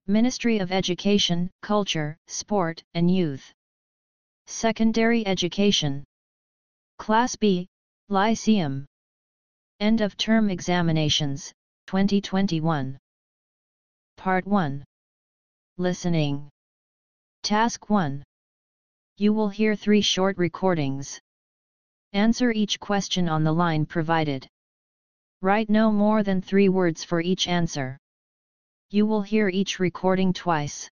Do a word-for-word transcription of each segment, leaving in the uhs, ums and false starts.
Ministry of Education, Culture, Sport, and Youth. Secondary Education. Class B, Lyceum. End of Term Examinations, twenty twenty-one. Part one. Listening. Task one. You will hear three short recordings. Answer each question on the line provided. Write no more than three words for each answer. You will hear each recording twice.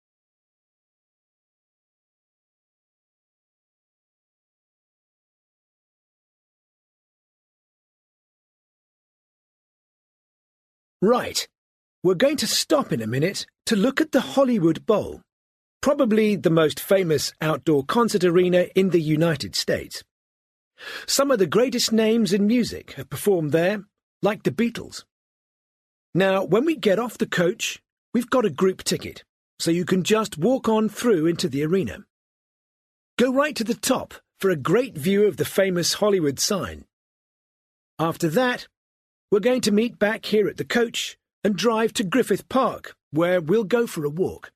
Right. We're going to stop in a minute to look at the Hollywood Bowl, probably the most famous outdoor concert arena in the United States. Some of the greatest names in music have performed there, like the Beatles. Now, when we get off the coach, we've got a group ticket, so you can just walk on through into the arena. Go right to the top for a great view of the famous Hollywood sign. After that, we're going to meet back here at the coach and drive to Griffith Park, where we'll go for a walk.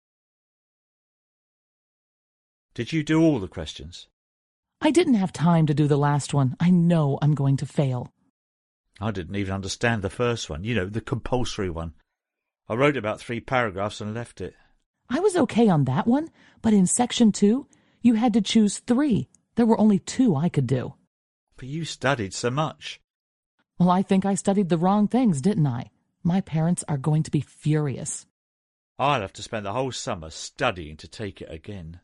Did you do all the questions? I didn't have time to do the last one. I know I'm going to fail. I didn't even understand the first one, you know, the compulsory one. I wrote about three paragraphs and left it. I was okay on that one, but in section two, you had to choose three. There were only two I could do. But you studied so much. Well, I think I studied the wrong things, didn't I? My parents are going to be furious. I'll have to spend the whole summer studying to take it again.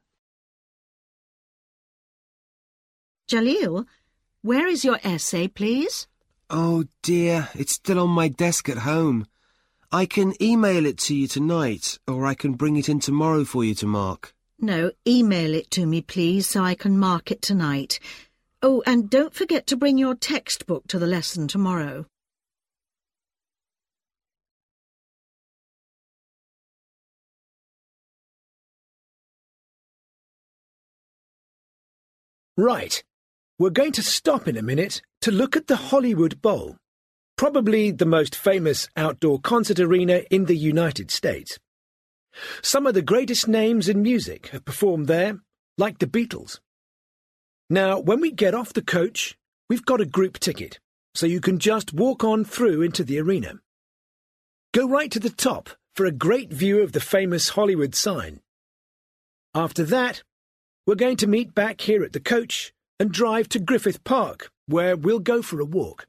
Jalil, where is your essay, please? Oh dear, it's still on my desk at home. I can email it to you tonight, or I can bring it in tomorrow for you to mark. No, email it to me, please, so I can mark it tonight. Oh, and don't forget to bring your textbook to the lesson tomorrow. Right. We're going to stop in a minute to look at the Hollywood Bowl, probably the most famous outdoor concert arena in the United States. Some of the greatest names in music have performed there, like the Beatles. Now, when we get off the coach, we've got a group ticket, so you can just walk on through into the arena. Go right to the top for a great view of the famous Hollywood sign. After that, we're going to meet back here at the coach and drive to Griffith Park, where we'll go for a walk.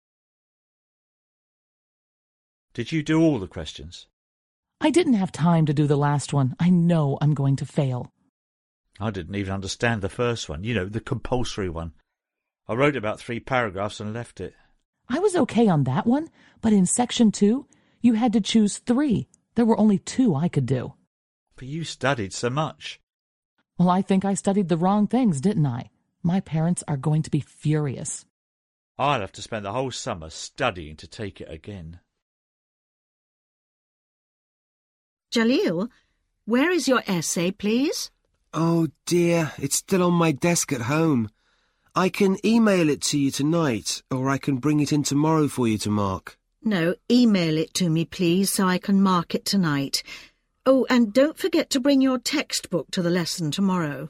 Did you do all the questions? I didn't have time to do the last one. I know I'm going to fail. I didn't even understand the first one, you know, the compulsory one. I wrote about three paragraphs and left it. I was okay on that one, but in section two, you had to choose three. There were only two I could do. But you studied so much. Well, I think I studied the wrong things, didn't I? My parents are going to be furious. I'll have to spend the whole summer studying to take it again. Jalil, where is your essay, please? Oh dear, it's still on my desk at home. I can email it to you tonight, or I can bring it in tomorrow for you to mark. No, email it to me, please, so I can mark it tonight. Oh, and don't forget to bring your textbook to the lesson tomorrow.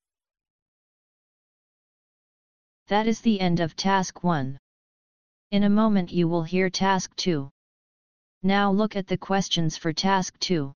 That is the end of Task one. In a moment you will hear Task two. Now look at the questions for Task two.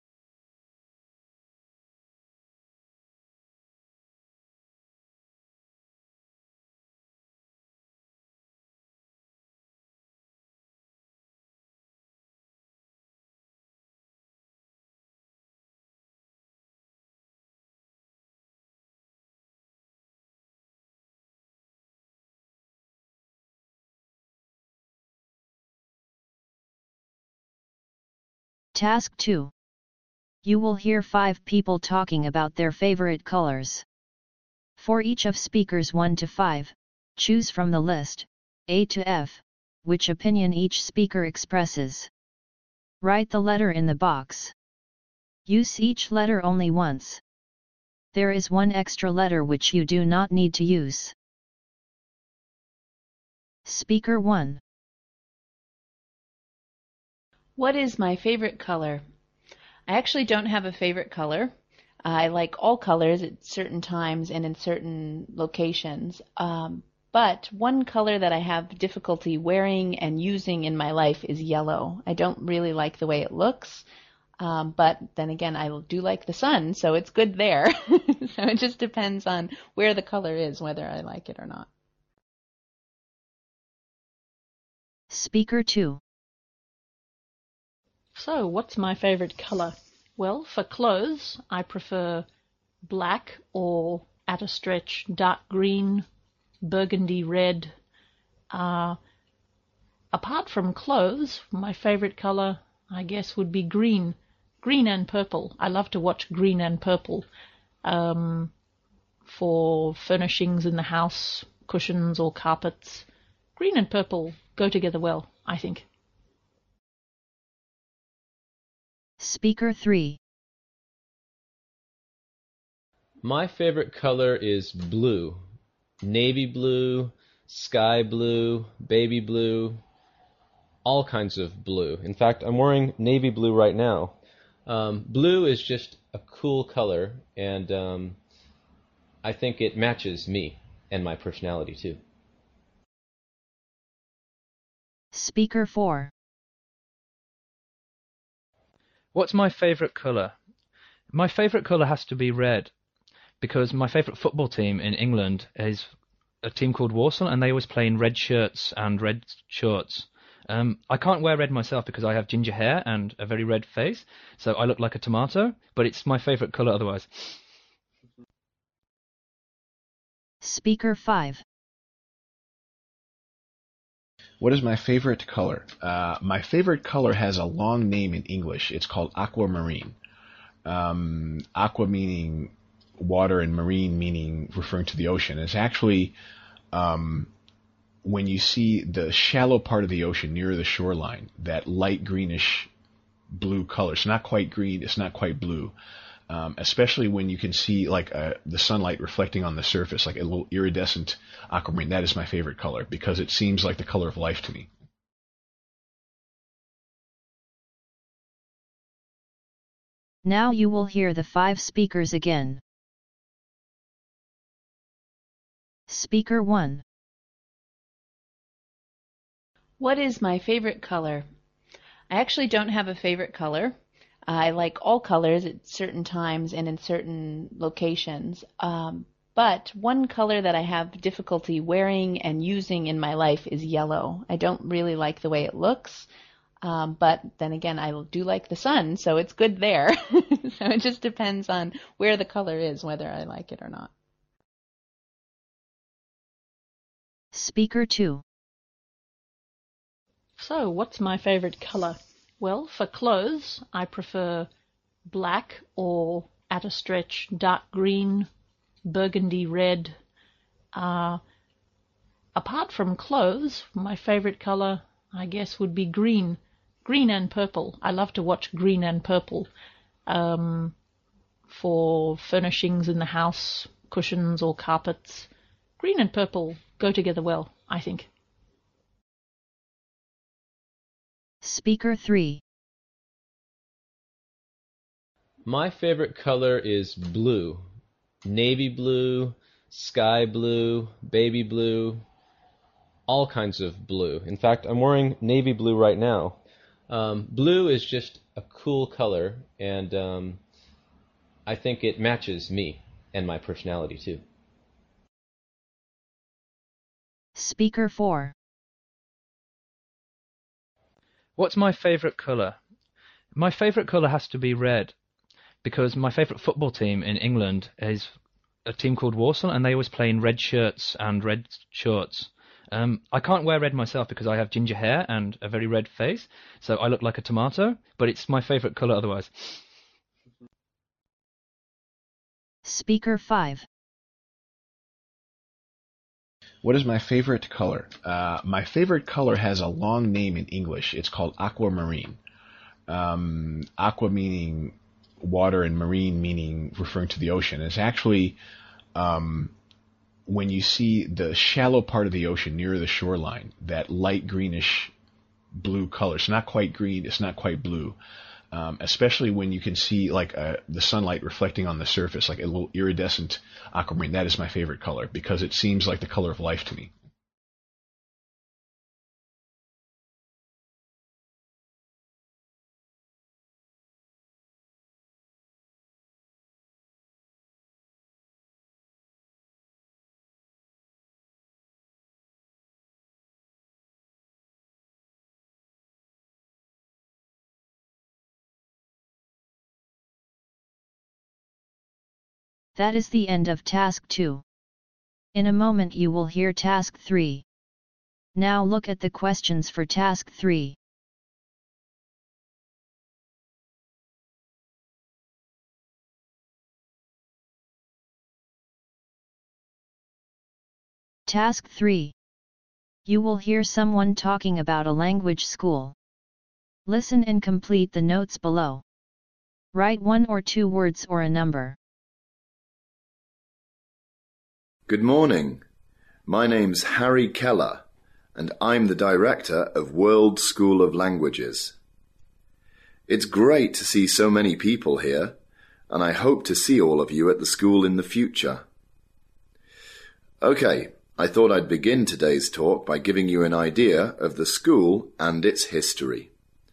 Task two. You will hear five people talking about their favorite colors. For each of speakers one to five, choose from the list, A to F, which opinion each speaker expresses. Write the letter in the box. Use each letter only once. There is one extra letter which you do not need to use. Speaker one. What is my favorite color? I actually don't have a favorite color. I like all colors at certain times and in certain locations. Um, but one color that I have difficulty wearing and using in my life is yellow. I don't really like the way it looks. Um, but then again, I do like the sun, so it's good there. So it just depends on where the color is, whether I like it or not. Speaker two. So, what's my favorite color? Well, for clothes, I prefer black or, at a stretch, dark green, burgundy red. Uh, apart from clothes, my favorite color, I guess, would be green. Green and purple. I love to watch green and purple um, for furnishings in the house, cushions or carpets. Green and purple go together well, I think. Speaker three. My favorite color is blue. Navy blue, sky blue, baby blue, all kinds of blue. In fact, I'm wearing navy blue right now. Um, blue is just a cool color, and um, I think it matches me and my personality too. Speaker four. What's my favorite color? My favorite color has to be red, because my favorite football team in England is a team called Walsall, and they always play in red shirts and red shorts. Um, I can't wear red myself because I have ginger hair and a very red face, so I look like a tomato, but it's my favorite color otherwise. Speaker five. What is my favorite color? Uh, my favorite color has a long name in English. It's called aquamarine. Um, aqua meaning water and marine meaning referring to the ocean. It's actually um, when you see the shallow part of the ocean near the shoreline, that light greenish blue color. It's not quite green, it's not quite blue. Um, especially when you can see like uh, the sunlight reflecting on the surface, like a little iridescent aquamarine. That is my favorite color because it seems like the color of life to me. Now you will hear the five speakers again. Speaker one. What is my favorite color? I actually don't have a favorite color. I like all colors at certain times and in certain locations. Um, but one color that I have difficulty wearing and using in my life is yellow. I don't really like the way it looks. Um, but then again, I do like the sun, so it's good there. So it just depends on where the color is, whether I like it or not. Speaker two. So, what's my favorite color? Well, for clothes, I prefer black or, at a stretch, dark green, burgundy red. Uh, apart from clothes, my favorite color, I guess, would be green. Green and purple. I love to watch green and purple um, for furnishings in the house, cushions or carpets. Green and purple go together well, I think. Speaker three. My favorite color is blue. Navy blue, sky blue, baby blue, all kinds of blue. In fact, I'm wearing navy blue right now. Um, blue is just a cool color, and um, I think it matches me and my personality too. Speaker four. What's my favorite color? My favorite color has to be red, because my favorite football team in England is a team called Walsall, and they always play in red shirts and red shorts. Um, I can't wear red myself because I have ginger hair and a very red face, so I look like a tomato, but it's my favorite color otherwise. Speaker five. What is my favorite color? Uh, my favorite color has a long name in English. It's called aquamarine. Um, aqua meaning water and marine meaning referring to the ocean. It's actually um, when you see the shallow part of the ocean near the shoreline, that light greenish blue color. It's not quite green, it's not quite blue. um, especially when you can see like uh, the sunlight reflecting on the surface, like a little iridescent aquamarine. That is my favorite color because it seems like the color of life to me. That is the end of task two. In a moment you will hear task three. Now look at the questions for task three. Task three. You will hear someone talking about a language school. Listen and complete the notes below. Write one or two words or a number. Good morning. My name's Harry Keller, and I'm the director of World School of Languages. It's great to see so many people here, and I hope to see all of you at the school in the future. Okay, I thought I'd begin today's talk by giving you an idea of the school and its history.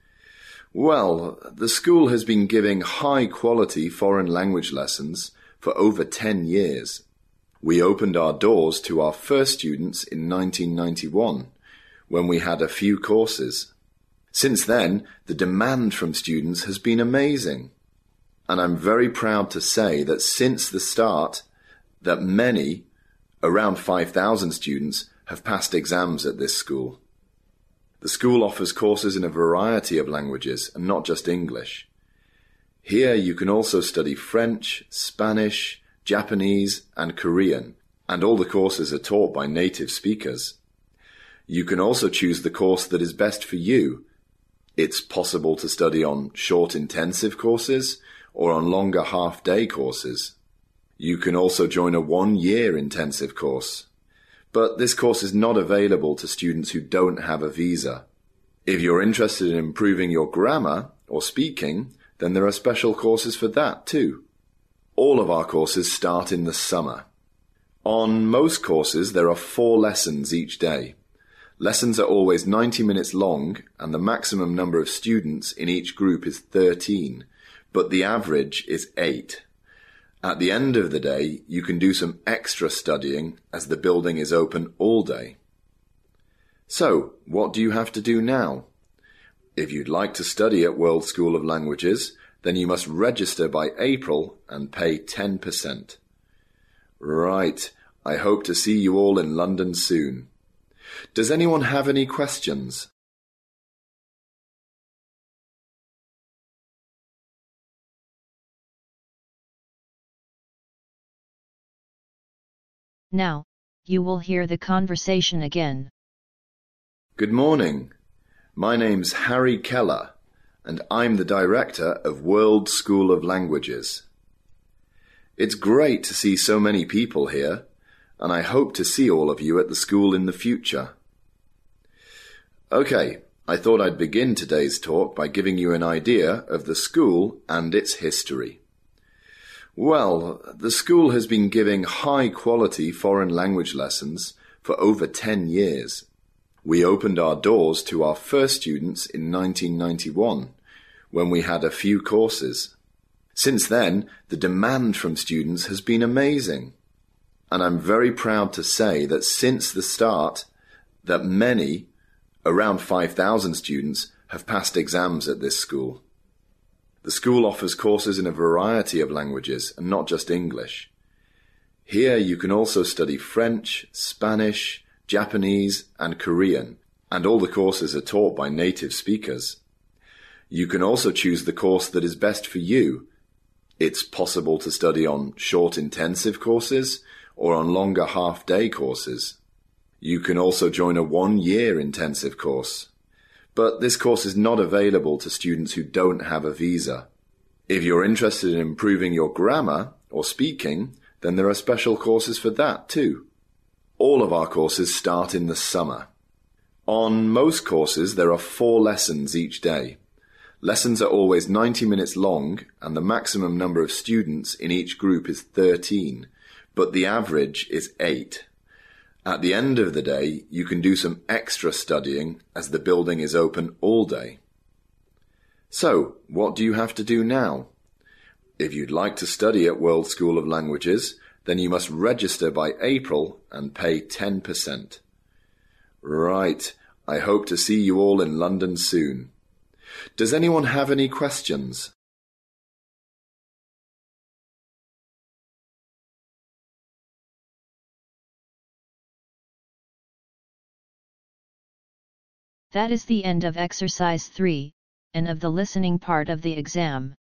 Well, the school has been giving high-quality foreign language lessons for over ten years. We opened our doors to our first students in nineteen ninety-one, when we had a few courses. Since then, the demand from students has been amazing. And I'm very proud to say that since the start, that many, around five thousand students, have passed exams at this school. The school offers courses in a variety of languages, and not just English. Here you can also study French, Spanish, Japanese and Korean, and all the courses are taught by native speakers. You can also choose the course that is best for you. It's possible to study on short intensive courses or on longer half-day courses. You can also join a one-year intensive course. But this course is not available to students who don't have a visa. If you're interested in improving your grammar or speaking, then there are special courses for that too. All of our courses start in the summer. On most courses, there are four lessons each day. Lessons are always ninety minutes long, and the maximum number of students in each group is thirteen, but the average is eight. At the end of the day, you can do some extra studying as the building is open all day. So, what do you have to do now? If you'd like to study at World School of Languages, then you must register by April and pay ten percent. Right, I hope to see you all in London soon. Does anyone have any questions? Now, you will hear the conversation again. Good morning. My name's Harry Keller, and I'm the director of World School of Languages. It's great to see so many people here, and I hope to see all of you at the school in the future. Okay, I thought I'd begin today's talk by giving you an idea of the school and its history. Well, the school has been giving high-quality foreign language lessons for over ten years. We opened our doors to our first students in nineteen ninety-one, when we had a few courses. Since then, the demand from students has been amazing. And I'm very proud to say that since the start, that many, around five thousand students, have passed exams at this school. The school offers courses in a variety of languages, and not just English. Here you can also study French, Spanish, Japanese and Korean, and all the courses are taught by native speakers. You can also choose the course that is best for you. It's possible to study on short intensive courses or on longer half-day courses. You can also join a one-year intensive course. But this course is not available to students who don't have a visa. If you're interested in improving your grammar or speaking, then there are special courses for that too. All of our courses start in the summer. On most courses, there are four lessons each day. Lessons are always ninety minutes long, and the maximum number of students in each group is thirteen, but the average is eight. At the end of the day, you can do some extra studying as the building is open all day. So, what do you have to do now? If you'd like to study at World School of Languages, then you must register by April and pay ten percent. Right, I hope to see you all in London soon. Does anyone have any questions? That is the end of exercise three, and of the listening part of the exam.